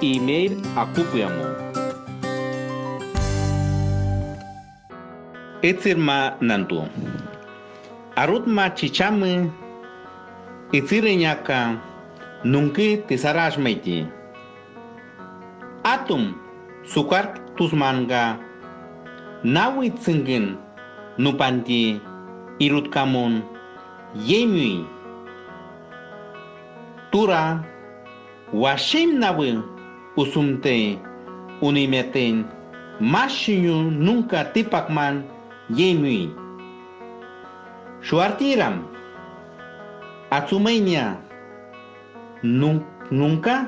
email akupiamo. Etzirma nantu. Arutma chichame itzireñaka nunki tisarashmeiti. Atum sukar tusmanga nawi tsingin nupanti irutkamun yemui. Tura washim nawi usumte unimeten mashinyu nunca tipakman yemui. Shuartiram atsumenia nunca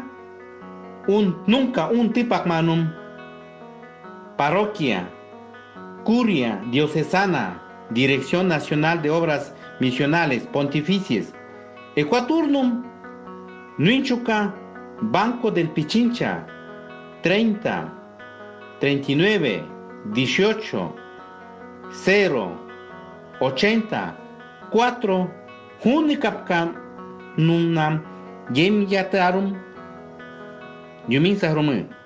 un tipakmanum parroquia curia diocesana Dirección Nacional de Obras Misionales Pontificias Ecuaturnum Nuinchuca Banco del Pichincha 30 39 18 0 80 4 Hunicapcam Nunam Yem Yatarum Yumin Sahrumu